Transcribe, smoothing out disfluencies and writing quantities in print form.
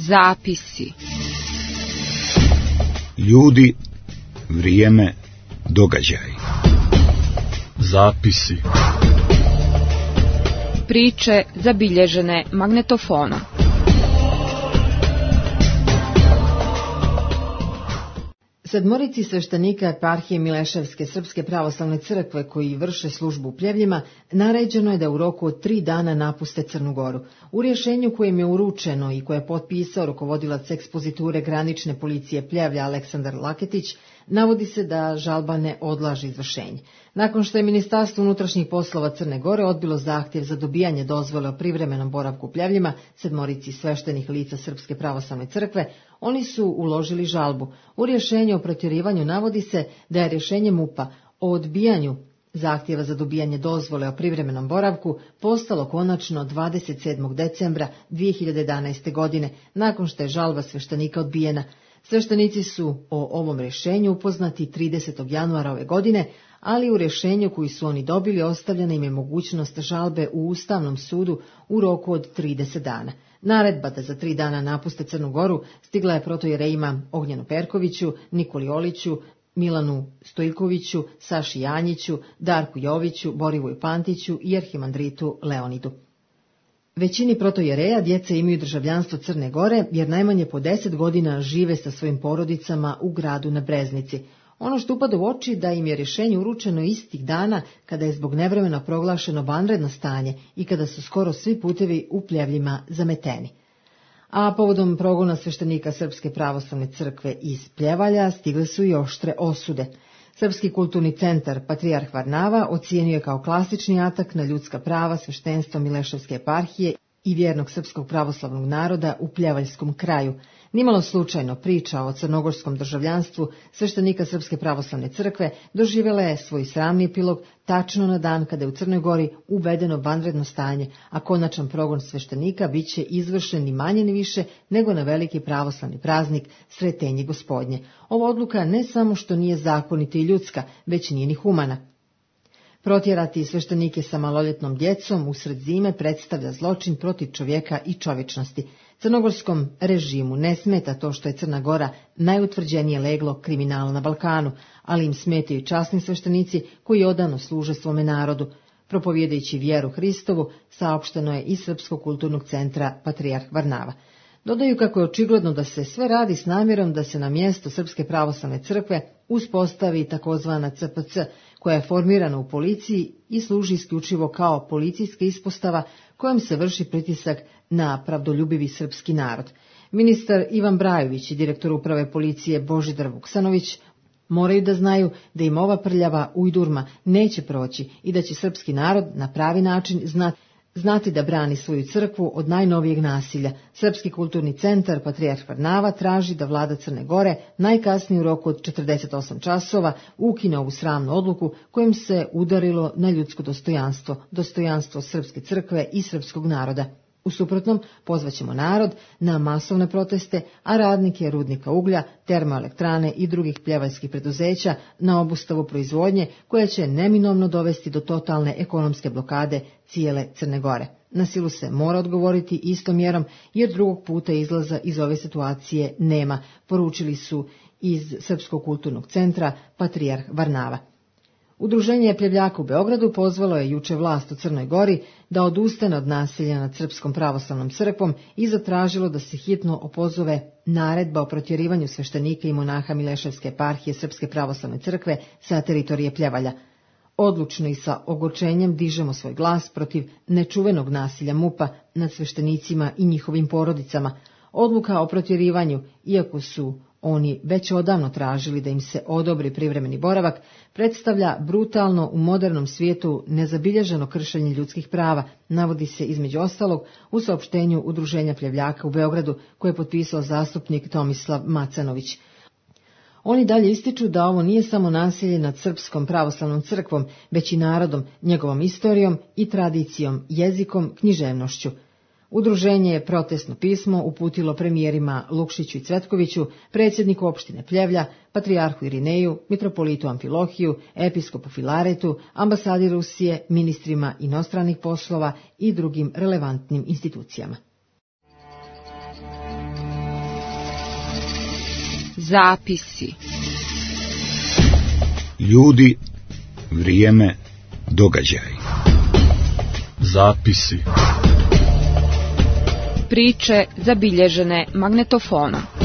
Zapisi. Ljudi, vrijeme, događaji. Zapisi. Priče zabilježene magnetofonom. Sedmorici sveštenika eparhije Mileševske Srpske pravoslavne crkve koji vrše službu u Pljevljima naređeno je da u roku od 3 dana napuste Crnu Goru. U rješenju kojem je uručeno i koje je potpisao rukovodilac ekspoziture granične policije Pljevlja Aleksandar Laketić, navodi se da žalba ne odlaže izvršenje. Nakon što je Ministarstvo unutrašnjih poslova Crne Gore odbilo zahtjev za dobijanje dozvole o privremenom boravku u Pljevljima sedmorici sveštenih lica Srpske pravoslavne crkve, oni su uložili žalbu. U rješenju o protjerivanju navodi se da je rješenje MUP-a o odbijanju zahtjeva za dobijanje dozvole o privremenom boravku postalo konačno 27. decembra 2011. godine, nakon što je žalba sveštenika odbijena. Sveštenici su o ovom rješenju upoznati 30. januara ove godine, ali u rješenju koji su oni dobili ostavljena im je mogućnost žalbe u Ustavnom sudu u roku od 30 dana. Naredba da za 3 dana napuste Crnu Goru stigla je protojerejima Ognjenu Perkoviću, Nikoli Oliću, Milanu Stojkoviću, Saši Janjiću, Darku Joviću, Borivoju Pantiću i arhimandritu Leonidu. Većini protojereja djeca imaju državljanstvo Crne Gore jer najmanje po 10 godina žive sa svojim porodicama u gradu na Breznici. Ono što upada u oči da im je rješenje uručeno istih dana kada je zbog nevremena proglašeno vanredno stanje i kada su skoro svi putevi u Pljevljima zameteni. A povodom progona sveštenika Srpske pravoslavne crkve iz Pljevalja stigle su i oštre osude. Srpski kulturni centar Patrijarh Varnava ocijenio je kao klasični atak na ljudska prava sveštenstva Mileševske eparhije i vjernog srpskog pravoslavnog naroda u Pljevaljskom kraju. Nimalo slučajno priča o crnogorskom državljanstvu sveštenika Srpske pravoslavne crkve doživjela je svoj sramni epilog tačno na dan kada je u Crnoj Gori uvedeno vanredno stanje, a konačan progon sveštenika bit će izvršen ni manje ni više nego na veliki pravoslavni praznik Sretenje Gospodnje. Ova odluka ne samo što nije zakonita i ljudska, već nije ni humana. Protjerati sveštenike sa maloljetnom djecom usred zime predstavlja zločin protiv čovjeka i čovječnosti. Crnogorskom režimu ne smeta to što je Crna Gora najutvrđenije leglo kriminala na Balkanu, ali im smetaju časni sveštenici koji odano služe svome narodu. Propovjedajući vjeru Hristovu, saopšteno je iz Srpskog kulturnog centra Patrijarh Varnava. Dodaju kako je očigledno da se sve radi s namjerom da se na mjesto Srpske pravoslavne crkve uspostavi takozvana CPC, koja je formirana u policiji i služi isključivo kao policijska ispostava kojom se vrši pritisak na pravdoljubivi srpski narod. Ministar Ivan Brajović i direktor uprave policije Božidar Vuksanović moraju da znaju da im ova prljava ujdurma neće proći i da će srpski narod na pravi način znati da brani svoju crkvu od najnovijeg nasilja. Srpski kulturni centar Patrijarh Varnava traži da vlada Crne Gore najkasnije u roku od 48 časova ukine ovu sramnu odluku kojim se udarilo na ljudsko dostojanstvo, dostojanstvo srpske crkve i srpskog naroda. U suprotnom, pozvaćemo narod na masovne proteste, a radnike rudnika uglja, termoelektrane i drugih pljevaljskih preduzeća na obustavu proizvodnje koja će neminovno dovesti do totalne ekonomske blokade cijele Crne Gore. Na silu se mora odgovoriti istom mjerom jer drugog puta izlaza iz ove situacije nema, poručili su iz Srpskog kulturnog centra Patrijarh Varnava. Udruženje Pljevljaka u Beogradu pozvalo je juče vlast u Crnoj Gori da odustane od nasilja nad Srpskom pravoslavnom crkvom i zatražilo da se hitno opozove naredba o protjerivanju sveštenika i monaha Mileševske eparhije Srpske pravoslavne crkve sa teritorije Pljevalja. Odlučno i sa ogorčenjem dižemo svoj glas protiv nečuvenog nasilja MUP-a nad sveštenicima i njihovim porodicama. Odluka o protjerivanju, iako su oni već odavno tražili da im se odobri privremeni boravak, predstavlja brutalno u modernom svijetu nezabilježeno kršenje ljudskih prava, navodi se između ostalog u saopštenju Udruženja Pljevljaka u Beogradu koje je potpisao zastupnik Tomislav Macanović. Oni dalje ističu da ovo nije samo nasilje nad Srpskom pravoslavnom crkvom, već i narodom, njegovom istorijom i tradicijom, jezikom, književnošću. Udruženje je protestno pismo uputilo premijerima Lukšiću i Cvetkoviću, predsjedniku opštine Pljevlja, patrijarhu Irineju, mitropolitu Amfilohiju, episkopu Filaretu, ambasadi Rusije, ministrima inostranih poslova i drugim relevantnim institucijama. Zapisi. Ljudi, vrijeme, događaji. Zapisi. Priče zabilježene magnetofonom.